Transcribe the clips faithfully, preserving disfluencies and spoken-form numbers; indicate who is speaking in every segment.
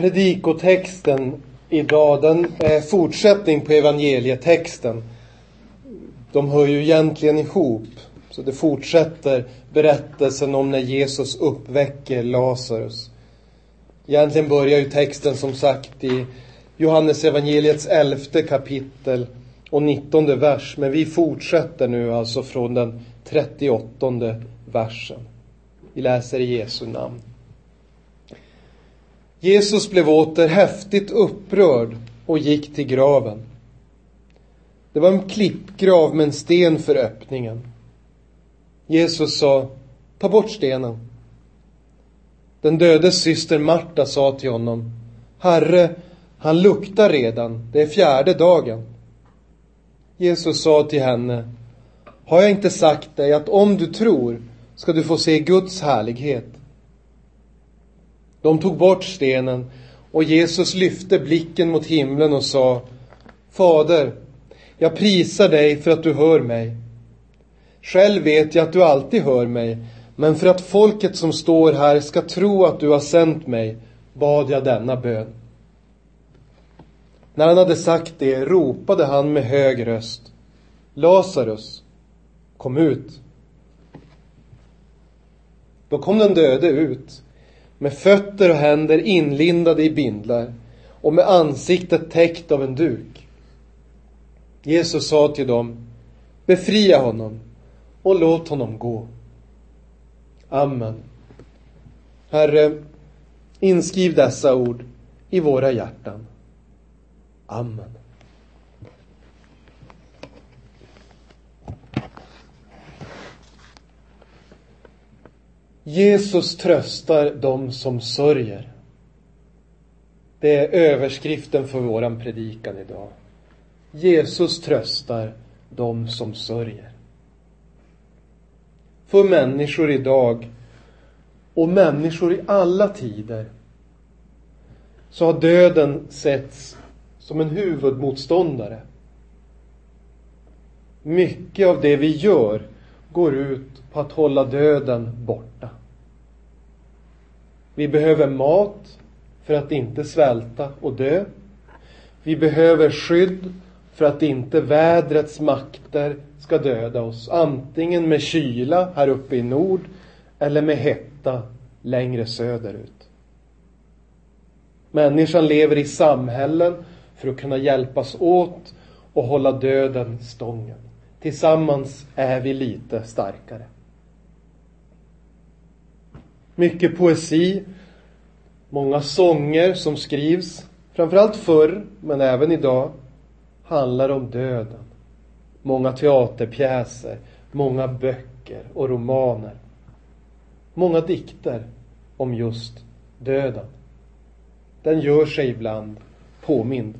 Speaker 1: Predikotexten idag, den är fortsättning på evangelietexten. De hör ju egentligen ihop. Så det fortsätter berättelsen om när Jesus uppväcker Lazarus. Egentligen börjar ju texten som sagt i Johannes evangeliets elfte kapitel och nittonde vers. Men vi fortsätter nu alltså från den trettioåttonde versen. Vi läser i Jesu namn. Jesus blev åter häftigt upprörd och gick till graven. Det var en klippgrav med en sten för öppningen. Jesus sa: ta bort stenen. Den dödes syster Marta sa till honom: Herre, han luktar redan, det är fjärde dagen. Jesus sa till henne: har jag inte sagt dig att om du tror ska du få se Guds härlighet? De tog bort stenen och Jesus lyfte blicken mot himlen och sa: Fader, jag prisar dig för att du hör mig. Själv vet jag att du alltid hör mig, men för att folket som står här ska tro att du har sänt mig, bad jag denna bön. När han hade sagt det ropade han med hög röst: Lazarus, kom ut. Då kom den döde ut, med fötter och händer inlindade i bindlar och med ansiktet täckt av en duk. Jesus sa till dem: befria honom och låt honom gå. Amen. Herre, inskriv dessa ord i våra hjärtan. Amen. Jesus tröstar dem som sörjer. Det är överskriften för våran predikan idag. Jesus tröstar dem som sörjer. För människor idag och människor i alla tider så har döden setts som en huvudmotståndare. Mycket av det vi gör går ut på att hålla döden borta. Vi behöver mat för att inte svälta och dö. Vi behöver skydd för att inte vädrets makter ska döda oss. Antingen med kyla här uppe i nord eller med hetta längre söderut. Människan lever i samhällen för att kunna hjälpas åt och hålla döden stången. Tillsammans är vi lite starkare. Mycket poesi, många sånger som skrivs, framförallt förr men även idag, handlar om döden. Många teaterpjäser, många böcker och romaner. Många dikter om just döden. Den gör sig ibland påmind.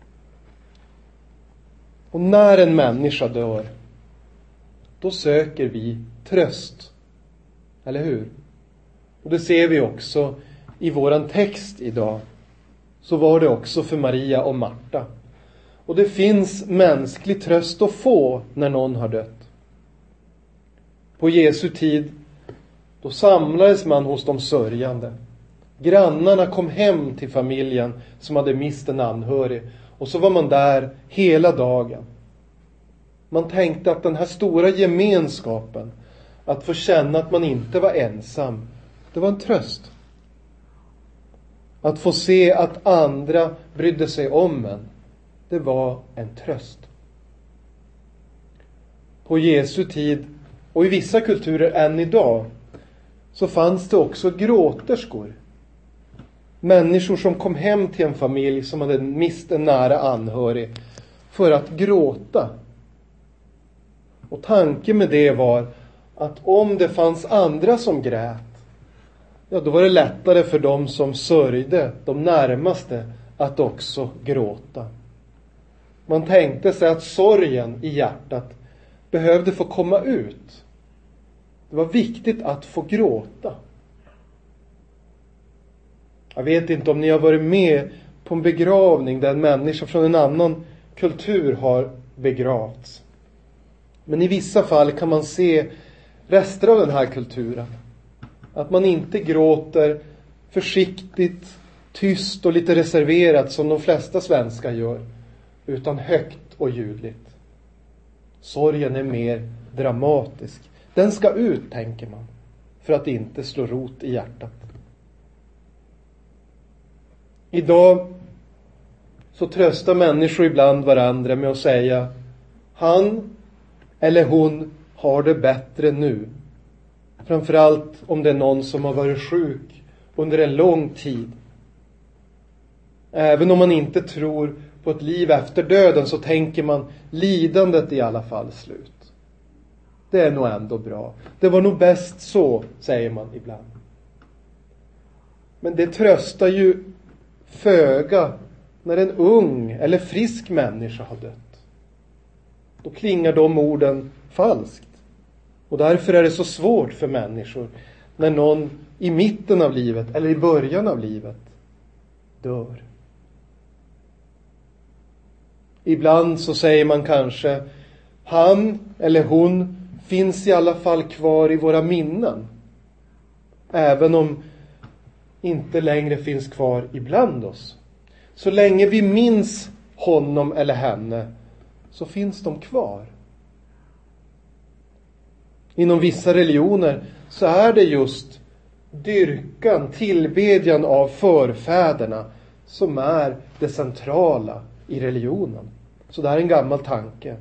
Speaker 1: Och när en människa dör, då söker vi tröst. Eller hur? Och det ser vi också i våran text idag. Så var det också för Maria och Marta. Och det finns mänsklig tröst att få när någon har dött. På Jesu tid, då samlades man hos de sörjande. Grannarna kom hem till familjen som hade mist en anhörig. Och så var man där hela dagen. Man tänkte att den här stora gemenskapen, att få känna att man inte var ensam, det var en tröst. Att få se att andra brydde sig om en, det var en tröst. På Jesu tid och i vissa kulturer än idag så fanns det också gråterskor. Människor som kom hem till en familj som hade mist en nära anhörig för att gråta. Och tanken med det var att om det fanns andra som grät, ja, då var det lättare för dem som sörjde, de närmaste, att också gråta. Man tänkte sig att sorgen i hjärtat behövde få komma ut. Det var viktigt att få gråta. Jag vet inte om ni har varit med på en begravning där en människa från en annan kultur har begravts. Men i vissa fall kan man se rester av den här kulturen. Att man inte gråter försiktigt tyst och lite reserverat som de flesta svenskar gör, utan högt och ljudligt. Sorgen är mer dramatisk. Den ska ut, tänker man, för att inte slå rot i hjärtat. Idag så tröstar människor ibland varandra med att säga: han eller hon har det bättre nu. Framförallt om det är någon som har varit sjuk under en lång tid. Även om man inte tror på ett liv efter döden, så tänker man: lidandet är i alla fall slut. Det är nog ändå bra. Det var nog bäst så, säger man ibland. Men det tröstar ju föga när en ung eller frisk människa har dött. Då klingar de orden falskt. Och därför är det så svårt för människor när någon i mitten av livet eller i början av livet dör. Ibland så säger man kanske: han eller hon finns i alla fall kvar i våra minnen. Även om inte längre finns kvar ibland oss. Så länge vi minns honom eller henne så finns de kvar. Inom vissa religioner så är det just dyrkan, tillbedjan av förfäderna som är det centrala i religionen. Så det är en gammal tanke.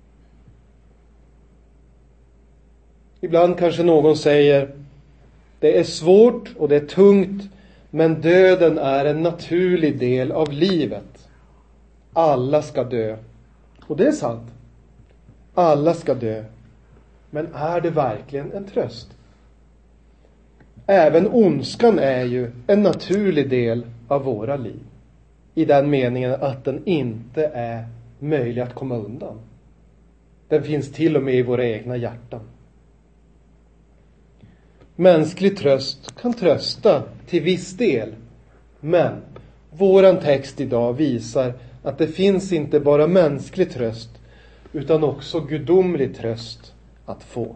Speaker 1: Ibland kanske någon säger: det är svårt och det är tungt, men döden är en naturlig del av livet. Alla ska dö. Och det är sant. Alla ska dö. Men är det verkligen en tröst? Även ondskan är ju en naturlig del av våra liv. I den meningen att den inte är möjlig att komma undan. Den finns till och med i våra egna hjärtan. Mänsklig tröst kan trösta till viss del. Men våran text idag visar att det finns inte bara mänsklig tröst, utan också gudomlig tröst att få.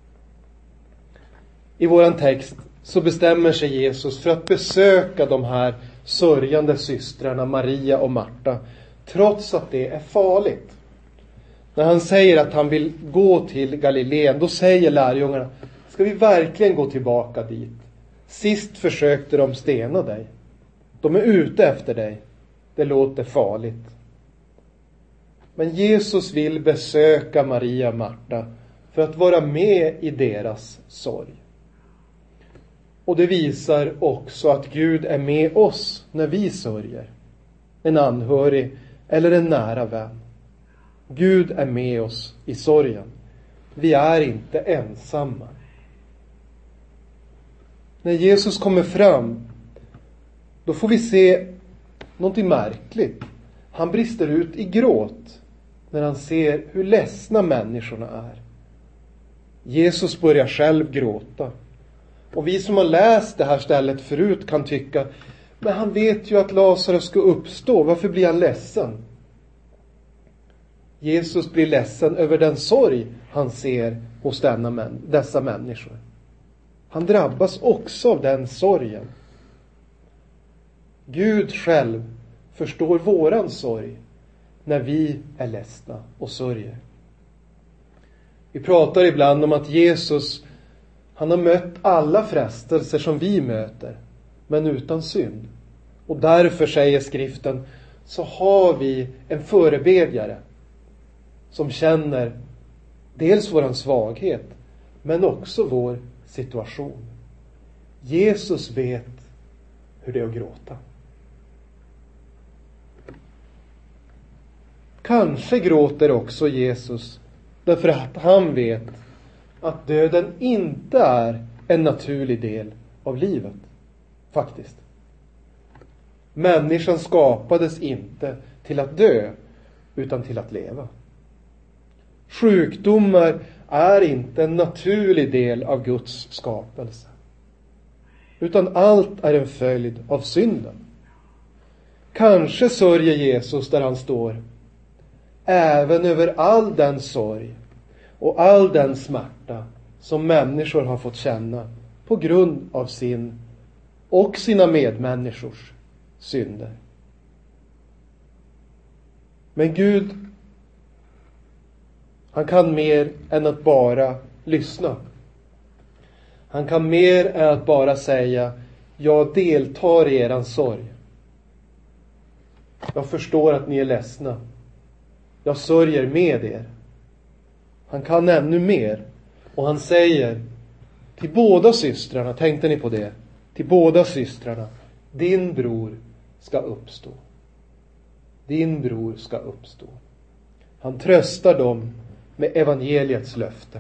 Speaker 1: I våran text så bestämmer sig Jesus för att besöka de här sörjande systrarna Maria och Marta, trots att det är farligt. När han säger att han vill gå till Galileen, då säger lärjungarna: ska vi verkligen gå tillbaka dit? Sist försökte de stena dig. De är ute efter dig. Det låter farligt. Men Jesus vill besöka Maria och Marta för att vara med i deras sorg. Och det visar också att Gud är med oss när vi sörjer. En anhörig eller en nära vän. Gud är med oss i sorgen. Vi är inte ensamma. När Jesus kommer fram, då får vi se någonting märkligt. Han brister ut i gråt när han ser hur ledsna människorna är. Jesus börjar själv gråta. Och vi som har läst det här stället förut kan tycka: men han vet ju att Lazarus ska uppstå. Varför blir han ledsen? Jesus blir ledsen över den sorg han ser hos denna, dessa människor. Han drabbas också av den sorgen. Gud själv förstår våran sorg när vi är ledsna och sörjer. Vi pratar ibland om att Jesus, han har mött alla frestelser som vi möter, men utan synd. Och därför, säger skriften, så har vi en förebedjare som känner dels våran svaghet, men också vår situation. Jesus vet hur det är att gråta. Kanske gråter också Jesus därför att han vet att döden inte är en naturlig del av livet. Faktiskt. Människan skapades inte till att dö, utan till att leva. Sjukdomar är inte en naturlig del av Guds skapelse, utan allt är en följd av synden. Kanske sörjer Jesus där han står, även över all den sorg och all den smärta som människor har fått känna på grund av sin och sina medmänniskors synder. Men Gud, han kan mer än att bara lyssna. Han kan mer än att bara säga: jag deltar i eran sorg. Jag förstår att ni är ledsna. Jag sörjer med er. Han kan ännu mer. Och han säger till båda systrarna, tänkte ni på det? Till båda systrarna: din bror ska uppstå. Din bror ska uppstå. Han tröstar dem med evangeliets löfte.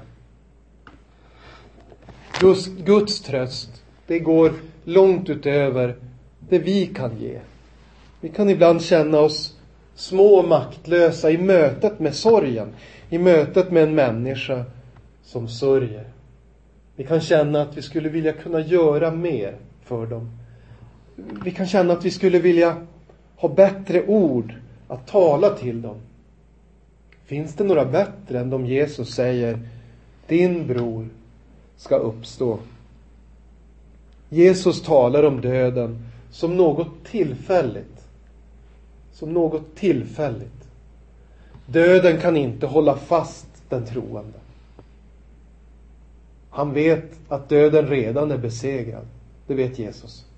Speaker 1: Guds, Guds tröst, det går långt utöver det vi kan ge. Vi kan ibland känna oss små och maktlösa i mötet med sorgen. I mötet med en människa som sörjer. Vi kan känna att vi skulle vilja kunna göra mer för dem. Vi kan känna att vi skulle vilja ha bättre ord att tala till dem. Finns det några bättre än de Jesus säger: din bror ska uppstå? Jesus talar om döden som något tillfälligt. Som något tillfälligt. Döden kan inte hålla fast den troende. Han vet att döden redan är besegrad. Det vet Jesus.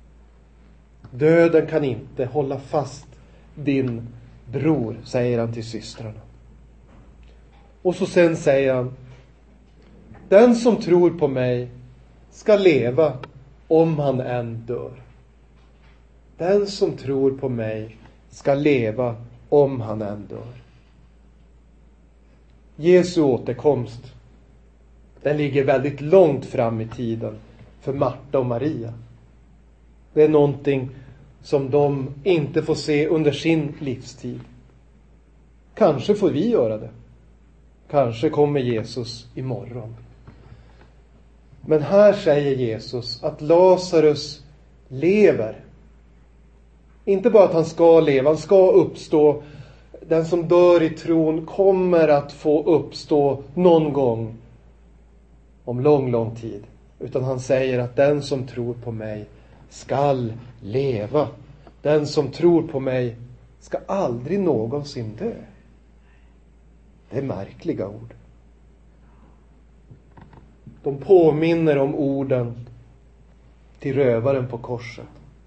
Speaker 1: Döden kan inte hålla fast din bror, säger han till systrarna. Och så sen säger han: den som tror på mig ska leva om han än dör. Den som tror på mig ska leva om han än dör. Jesu återkomst, den ligger väldigt långt fram i tiden för Marta och Maria. Det är någonting som de inte får se under sin livstid. Kanske får vi göra det. Kanske kommer Jesus imorgon. Men här säger Jesus att Lazarus lever. Inte bara att han ska leva, han ska uppstå. Den som dör i tron kommer att få uppstå någon gång om lång, lång tid. Utan han säger att den som tror på mig skall leva. Den som tror på mig ska aldrig någonsin dö. Det är märkliga ord. De påminner om orden till rövaren på korset.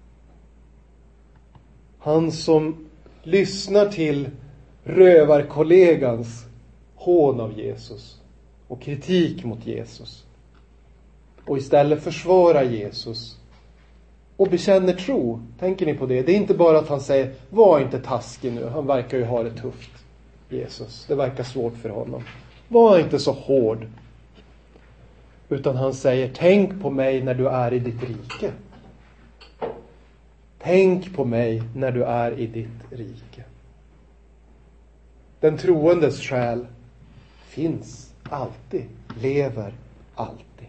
Speaker 1: Han som lyssnar till rövarkollegans hån av Jesus och kritik mot Jesus. Och istället försvarar Jesus och bekänner tro. Tänker ni på det? Det är inte bara att han säger: var inte taskig nu. Han verkar ju ha det tufft, Jesus. Det verkar svårt för honom. Var inte så hård. Utan han säger: tänk på mig när du är i ditt rike. Tänk på mig när du är i ditt rike. Den troendes själ finns alltid, lever alltid.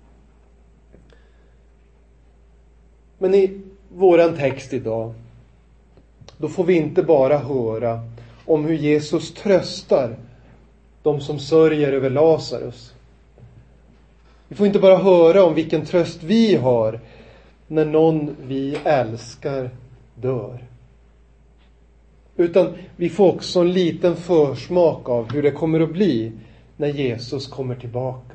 Speaker 1: Men i våran text idag, då får vi inte bara höra om hur Jesus tröstar de som sörjer över Lazarus. Vi får inte bara höra om vilken tröst vi har när någon vi älskar dör. Utan vi får också en liten försmak av hur det kommer att bli när Jesus kommer tillbaka.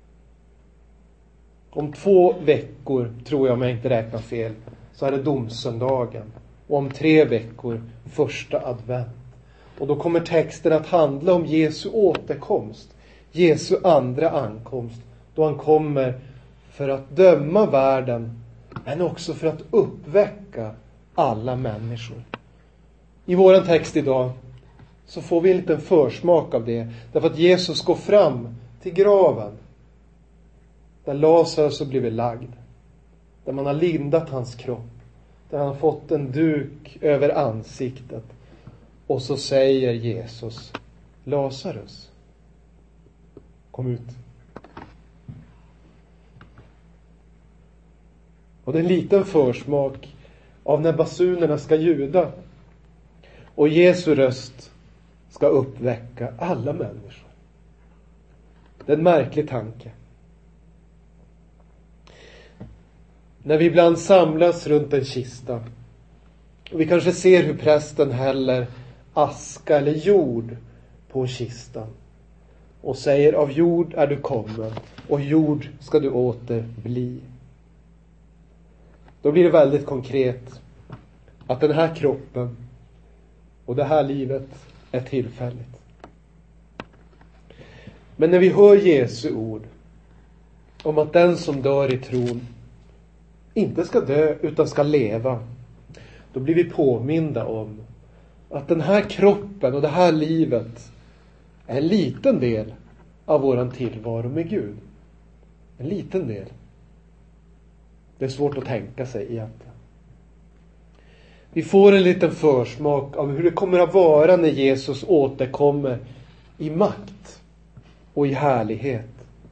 Speaker 1: Om två veckor, tror jag om jag inte räknar fel, så är det domsöndagen. Och om tre veckor första advent. Och då kommer texten att handla om Jesu återkomst. Jesu andra ankomst. Då han kommer för att döma världen, men också för att uppväcka alla människor. I våran text idag så får vi en liten försmak av det. Därför att Jesus går fram till graven. Där Lazarus har blivit lagd. Där man har lindat hans kropp. Där han har fått en duk över ansiktet. Och så säger Jesus: Lazarus, kom ut. Och det är en liten försmak av när basunerna ska ljuda. Och Jesu röst ska uppväcka alla människor. Det är en märklig tanke. När vi ibland samlas runt en kista Och vi kanske ser hur prästen häller aska eller jord på kistan. Och säger, av jord är du kommen och jord ska du åter bli. Då blir det väldigt konkret att den här kroppen och det här livet är tillfälligt. Men när vi hör Jesu ord om att den som dör i tron inte ska dö utan ska leva, då blir vi påminda om att den här kroppen och det här livet är en liten del av våran tillvaro med Gud. En liten del. Det är svårt att tänka sig egentligen. Vi får en liten försmak av hur det kommer att vara när Jesus återkommer i makt och i härlighet.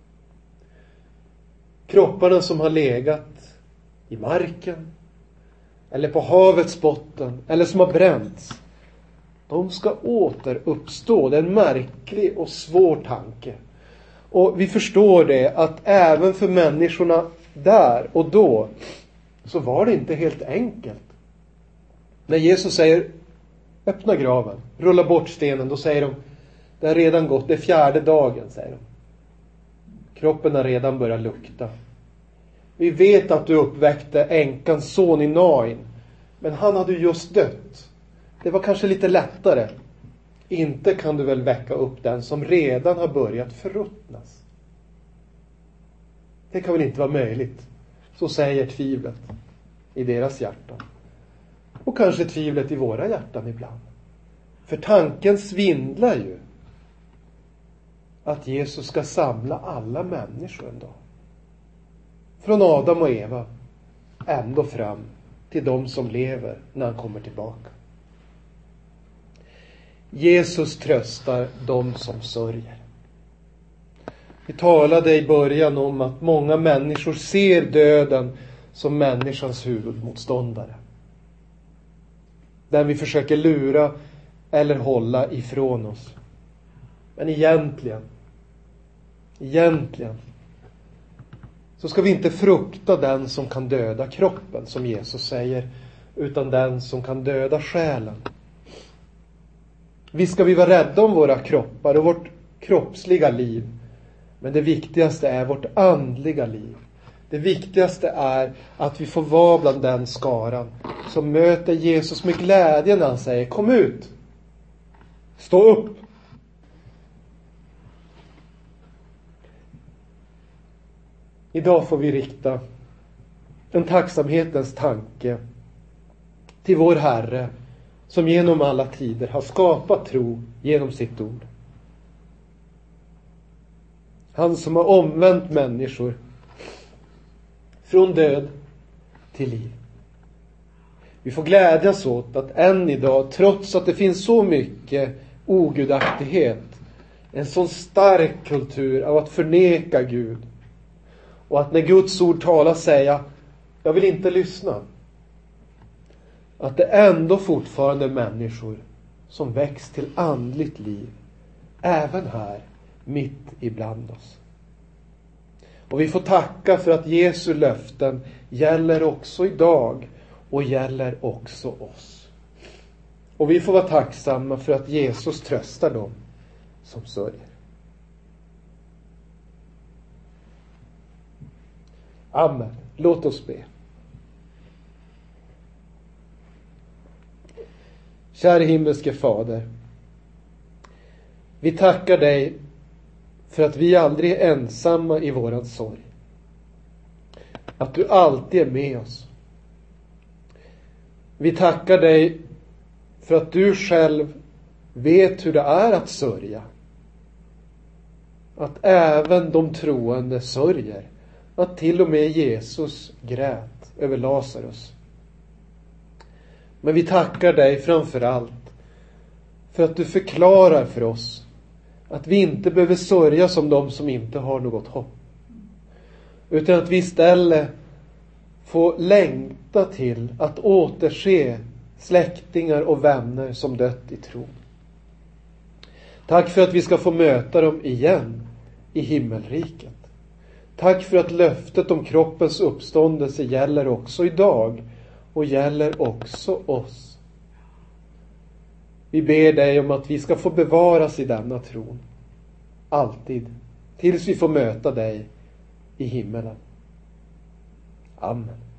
Speaker 1: Kropparna som har legat i marken eller på havets botten eller som har bränts, de ska återuppstå. Det är en märklig och svår tanke. Och vi förstår det att även för människorna där och då så var det inte helt enkelt. När Jesus säger öppna graven, rulla bort stenen, då säger de det har redan gått, det är fjärde dagen, säger de. Kroppen har redan börjat lukta. Vi vet att du uppväckte änkans son i Nain, men han hade just dött. Det var kanske lite lättare. Inte kan du väl väcka upp den som redan har börjat förruttnas. Det kan väl inte vara möjligt. Så säger tvivlet i deras hjärtan. Och kanske tvivlet i våra hjärtan ibland. För tanken svindlar ju att Jesus ska samla alla människor en dag. Från Adam och Eva ända fram till de som lever när han kommer tillbaka. Jesus tröstar de som sörjer. Vi talade i början om att många människor ser döden som människans huvudmotståndare. Den vi försöker lura eller hålla ifrån oss. Men egentligen, egentligen så ska vi inte frukta den som kan döda kroppen, som Jesus säger, utan den som kan döda själen. Visst ska vi vara rädda om våra kroppar och vårt kroppsliga liv. Men det viktigaste är vårt andliga liv. Det viktigaste är att vi får vara bland den skaran som möter Jesus med glädje när han säger kom ut. Stå upp. Idag får vi rikta en tacksamhetens tanke till vår Herre som genom alla tider har skapat tro genom sitt ord. Han som har omvänt människor från död till liv. Vi får glädjas åt att än idag, trots att det finns så mycket ogudaktighet, en sån stark kultur av att förneka Gud, och att när Guds ord talar säga jag vill inte lyssna, att det ändå fortfarande är människor som väcks till andligt liv även här mitt ibland oss. Och vi får tacka för att Jesu löften gäller också idag och gäller också oss. Och vi får vara tacksamma för att Jesus tröstar dem som sörjer. Amen. Låt oss be. Kära himmelske Fader, vi tackar dig för att vi aldrig är ensamma i våran sorg. Att du alltid är med oss. Vi tackar dig för att du själv vet hur det är att sörja. Att även de troende sörjer. Att till och med Jesus grät över Lazarus. Men vi tackar dig framför allt för att du förklarar för oss att vi inte behöver sörja som de som inte har något hopp. Utan att vi istället får längta till att återse släktingar och vänner som dött i tron. Tack för att vi ska få möta dem igen i himmelriket. Tack för att löftet om kroppens uppståndelse gäller också idag och gäller också oss. Vi ber dig om att vi ska få bevaras i denna tron. Alltid. Tills vi får möta dig i himmelen. Amen.